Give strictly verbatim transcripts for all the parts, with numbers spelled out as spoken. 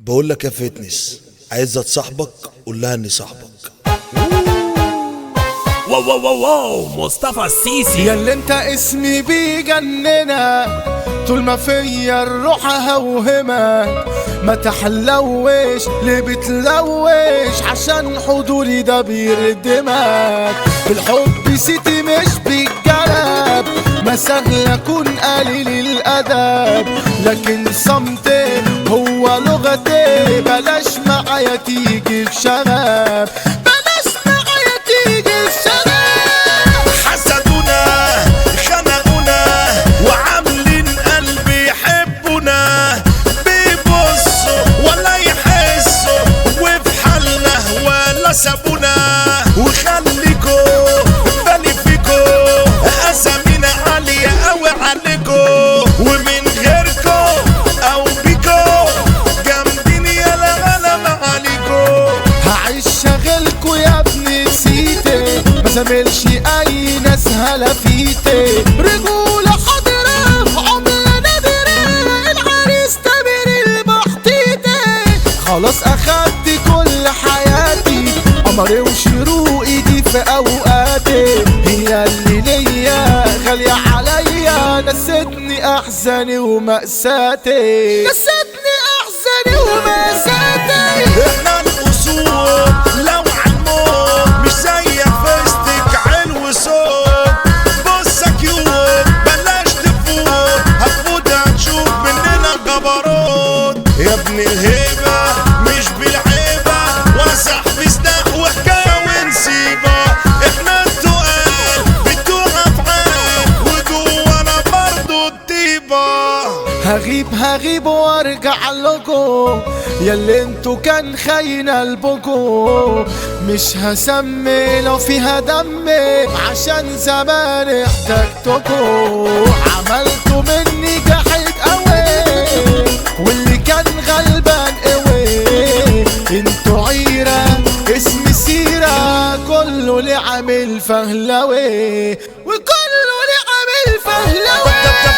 بقول لك يا فتنس، عايزة تصاحبك قول لها اني صاحبك. واو واو واو واو مصطفى السيسي يا اللي انت اسمي بيجننك، طول ما فيا الروح هوهمك. ما تحلوش ليه بتلوش، عشان حضوري ده بيردمك. بالحب سيتي مش بالجلب، ما سهل اكون قليل الادب، لكن صمتي هو لغتي. بلاش معايا تيجي في شغب، بلاش معايا تيجي في شغب. حسدونا خنقونا وعاملين قلبي يحبونا، بيبصوا ولا يحسوا وفي حالنا ولا سابونا. وخليكوا بالي فيكوا اسامينا عالية قوي عليكوا، ومن غيركوا او بيكوا جامدين يالا غلام عليكوا. هعيش شغلكوا يا ابني نسيتي، ما زملش اي ناس هلفيتي. رجولة حاضرة عملة نادرة، العريس تامر البحتيتي. خلاص اخدت كل حياتي، قمري وشروقي دي في اوقاتي. هي اللي ليا غالية عليا، نستني احزاني ومأساتي، نستني احزاني ومأساتي. احنا الاصول لو عالموت، مش زي فستك علو صوت. بص يا كيوت بلاش تفوت، هتفوت هتشوف مننا جبروت. يا ابن الهيبة مش بالعيبة، ولا صاحبي سلاح وحكاية ونسيبة. احنا التقال بتوع افعال، وجوانا برضو الطيبة. هغيب هغيب وارجع لكم، ياللي انتو كان خاينة قلبكم. مش هسمي لو فيها دمي، عشان زمان احتجتكم. عملتوا مني جحيد قوي، واللي كان غلبان قوي. انتو عيرة اسم سيرة، كله اللي عامل فهلوي، وكله اللي عامل فهلوي.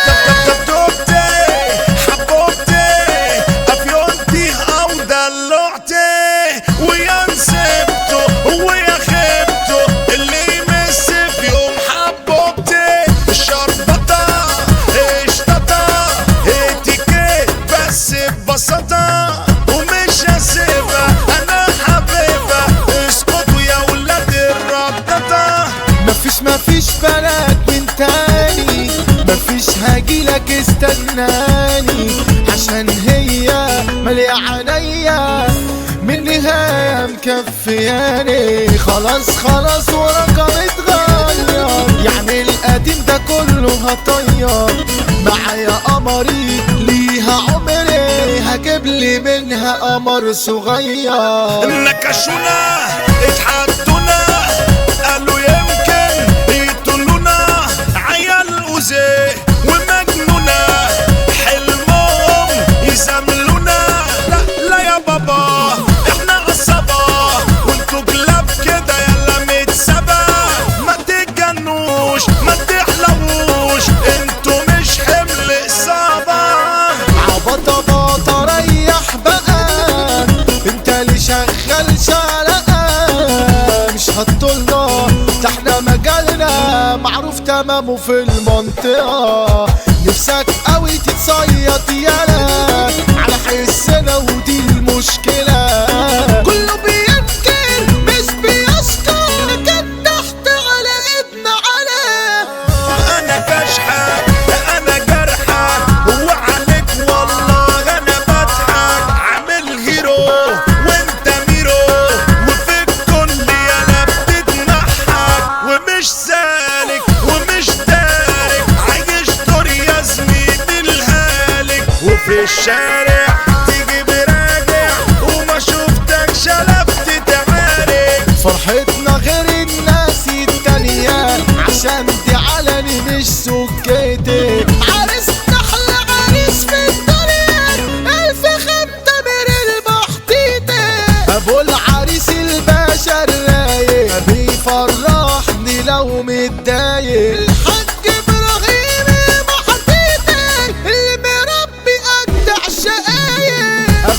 ومش هسيبها انا حبيبها، اسكتوا يا ولاد الربطة. مفيش مفيش بلد من تاني، مفيش هاجيلك استناني، عشان هي مالية عينيا من نهاية مكفياني. خلاص خلاص ورقم اتغير، يعني القديم ده كله هطير. معايا قمري ليها عمري، هجيبلي منها قمر صغير. نكشونا اتحدونا، قالوا يمكن يقتلونا. عيال أوزي ومجنونة، حلمهم يزاملونا. لا لا يا بابا احنا عصابة، وانتوا كلاب كده يلا متسابة. ما تتجنوش ما تحلوش، انتوا مش حمل إصابة. عبطة باطة ريح بقى، انت اللي شغال شعلقة. مش هتطولنا ده احنا مجالنا معروف تمامه في المنطقة. نفسك قوي تتصيط يالا على حسنا، ودي المشكلة. كله بينكر مش بيشكر، كان تحت على ابن على. انا كشحة انا جرحة، وعليك والله انا بضحك. عامل هيرو وانت ميرو، وفي الكل يالا بتتنحك. ومش سالك ومش دارك، عايش دور يا زميلي الهالك. وفي الشارع تيجي براجع، وما شفتك شلفت تعارك. فرحتنا غير الناس التانية، عشان دي علني مش سكتي. عريس احلى عريس في الدنيا، الف خمسة من البحتيتي. ابو العريس الباشا الرايق، بيفرحني لو متضايق. الحاج ابراهيم البحتيتي، اللي مربي اجدع شقايق. اخويا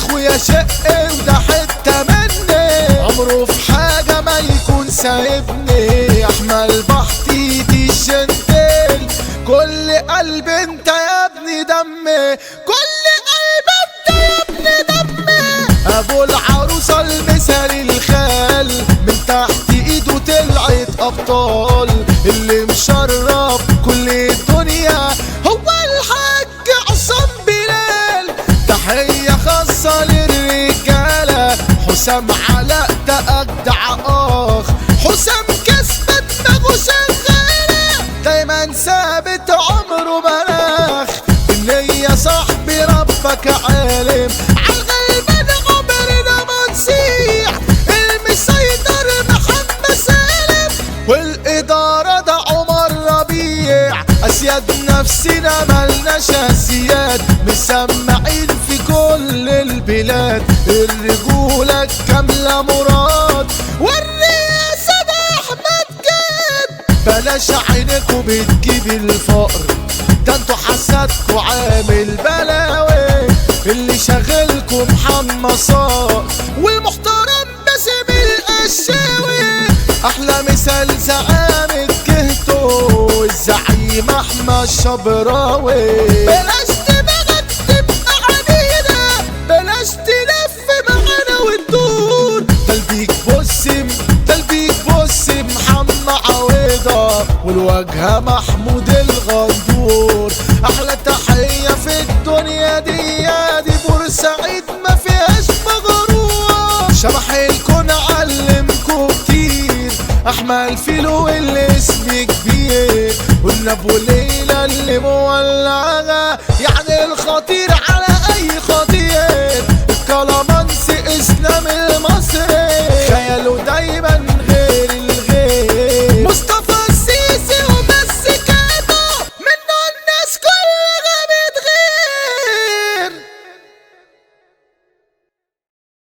شقي وده حتة مني، عمره في حاجة ما يكون سايبني. احمل بحطيتي الشنتل، كل قلب انت يا ابني دمي، كل قلب انت يا ابني دمي. ابو العروسة المثالي الخال، من تحت ايده طلعت ابطال، اللي مشرف كل الدنيا هو الحاج عصام بلال. تحية خاصة للرجالة، حسام علاء ده اجدع اخ، حسام كسبة دماغه شغالة، دايما ثابت عمره مناخ. النية صاحبي ربك عالم، عالغلبان عمرنا ما نسيح. المسيطر محمد سالم، والإدارة ده عمر ربيع. أسياد نفسنا ملناش أسياد، مسمعين في كل البلاد. الرجولة الكاملة مراد، والرئاسة ده أحمد جاد. بلاش عينكوا بتجيب الفقر، ده انتوا حسادكوا عامل بلاوي. اللي شاغلكوا محمد صار، والمحترم باسم القشاوي. احلى مثال زعامة جهته، الزعيم احمد شبراوي. بلاش دماغك تبقى عنيدة، بلاش تلف معانا وتدور. دلبيك بوسم دلبيك بوسم محمد عويضة، والواجهة محمود الغندور. احلى تحية في الدنيا دي دي بورسعيد ما فيهاش مغرور. شبح الكون علمكوا كتير، احمد فيلو الاسم كبير، قلنا ابو ليلى اللي مولعها، يعني الخطير على